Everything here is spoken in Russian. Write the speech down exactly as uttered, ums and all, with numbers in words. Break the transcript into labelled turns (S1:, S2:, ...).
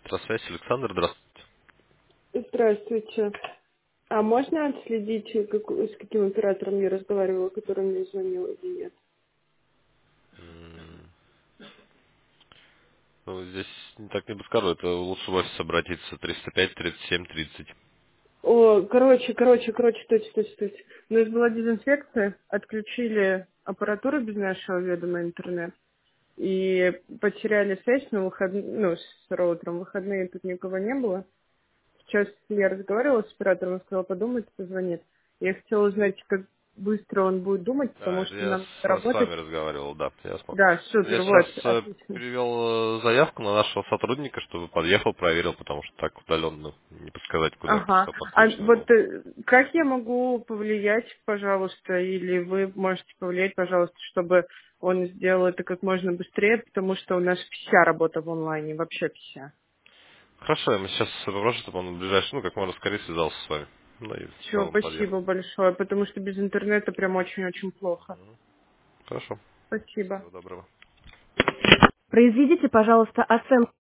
S1: Электросвязь, Александр, здравствуйте.
S2: Здравствуйте. А можно отследить, как- с каким оператором я разговаривала, который мне звонил или нет?
S1: М, Ну, здесь не так не подскажу, это лучше в офис обратиться, триста пять тридцать семь тридцать.
S2: О, короче, короче, короче, точно, точно, точно. У нас была дезинфекция, отключили аппаратуру без нашего ведома интернет и потеряли связь на выходные, ну, с роутером. В выходные тут никого не было. Сейчас я разговаривала с оператором, он сказал, подумает, позвонит. Я хотела узнать, как быстро он будет думать,
S1: А,
S2: потому
S1: это
S2: что
S1: я
S2: нам
S1: с,
S2: надо
S1: с
S2: работать.
S1: вами разговаривал, да, ясно.
S2: Да,
S1: Я
S2: супер,
S1: сейчас
S2: вот,
S1: э,
S2: отлично.
S1: перевел э, заявку на нашего сотрудника, чтобы подъехал, проверил, потому что так удаленно не подсказать, куда
S2: Ага.
S1: просто
S2: А
S1: подключено было.
S2: вот э, как я могу повлиять, пожалуйста, или вы можете повлиять, пожалуйста, чтобы он сделал это как можно быстрее, потому что у нас вся работа в онлайне, вообще вся.
S1: Хорошо, я ему сейчас попрошу, чтобы он в ближайшее, ну, как можно скорее связался с вами. Ну и
S2: Все,
S1: сам он подъехал.
S2: спасибо большое, потому что без интернета прям очень-очень плохо.
S1: Хорошо.
S2: Спасибо.
S1: Всего доброго.
S2: Произведите, пожалуйста, оценку.